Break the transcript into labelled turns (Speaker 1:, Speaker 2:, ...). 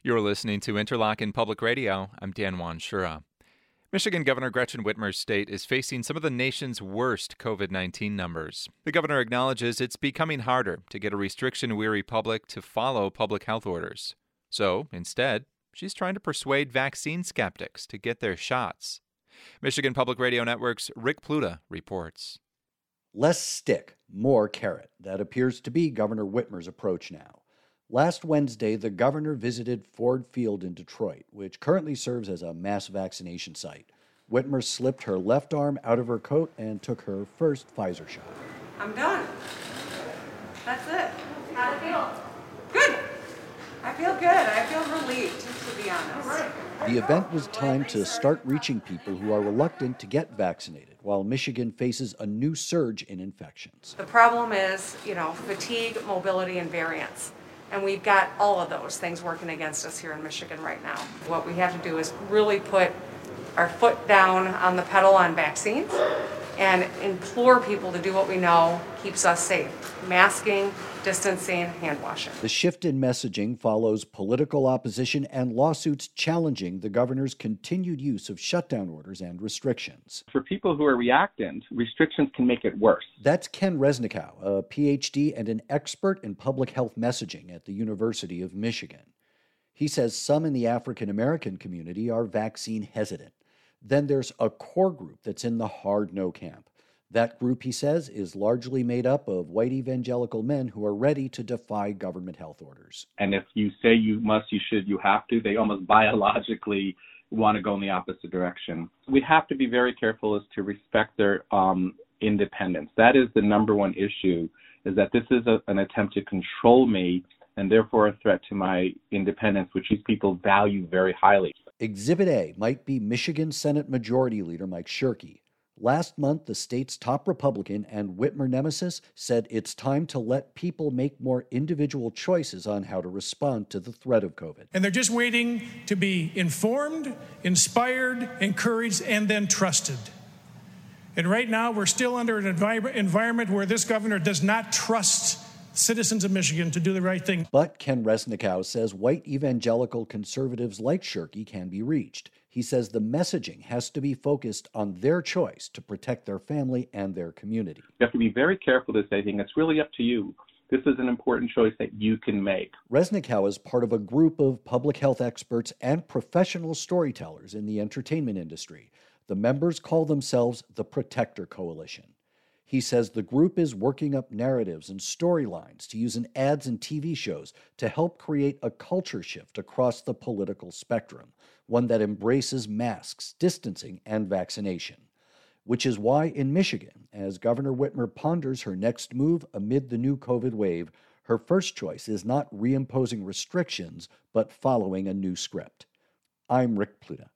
Speaker 1: You're listening to Interlochen Public Radio. I'm Dan Wanshura. Michigan Governor Gretchen Whitmer's state is facing some of the nation's worst COVID-19 numbers. The governor acknowledges it's becoming harder to get a restriction-weary public to follow public health orders. So, instead, she's trying to persuade vaccine skeptics to get their shots. Michigan Public Radio Network's Rick Pluta reports.
Speaker 2: Less stick, more carrot. That appears to be Governor Whitmer's approach now. Last Wednesday, the governor visited Ford Field in Detroit, which currently serves as a mass vaccination site. Whitmer slipped her left arm out of her coat and took her first Pfizer shot.
Speaker 3: I'm done. That's it. How'd it feel? Good. I feel good. I feel relieved, to be honest.
Speaker 2: The event was timed to start reaching people who are reluctant to get vaccinated, while Michigan faces a new surge in infections.
Speaker 3: The problem is, fatigue, mobility, and variance. And we've got all of those things working against us here in Michigan right now. What we have to do is really put our foot down on the pedal on vaccines and implore people to do what we know keeps us safe. Masking, distancing, hand washing.
Speaker 2: The shift in messaging follows political opposition and lawsuits challenging the governor's continued use of shutdown orders and restrictions.
Speaker 4: For people who are reactant, restrictions can make it worse.
Speaker 2: That's Ken Resnikow, a PhD and an expert in public health messaging at the University of Michigan. He says some in the African American community are vaccine hesitant. Then there's a core group that's in the hard no camp. That group, he says, is largely made up of white evangelical men who are ready to defy government health orders.
Speaker 4: And if you say you must, you should, you have to, they almost biologically want to go in the opposite direction. We have to be very careful as to respect their independence. That is the number one issue, is that this is an attempt to control me and therefore a threat to my independence, which these people value very highly.
Speaker 2: Exhibit A might be Michigan Senate Majority Leader Mike Shirkey. Last month, the state's top Republican and Whitmer nemesis said it's time to let people make more individual choices on how to respond to the threat of COVID.
Speaker 5: And they're just waiting to be informed, inspired, encouraged, and then trusted. And right now, we're still under an environment where this governor does not trust citizens of Michigan to do the right thing.
Speaker 2: But Ken Resnikow says white evangelical conservatives like Shirkey can be reached. He says the messaging has to be focused on their choice to protect their family and their community.
Speaker 4: You have to be very careful to say things. It's really up to you. This is an important choice that you can make.
Speaker 2: Resnikow is part of a group of public health experts and professional storytellers in the entertainment industry. The members call themselves the Protector Coalition. He says the group is working up narratives and storylines to use in ads and TV shows to help create a culture shift across the political spectrum, one that embraces masks, distancing, and vaccination. Which is why in Michigan, as Governor Whitmer ponders her next move amid the new COVID wave, her first choice is not reimposing restrictions, but following a new script. I'm Rick Pluta.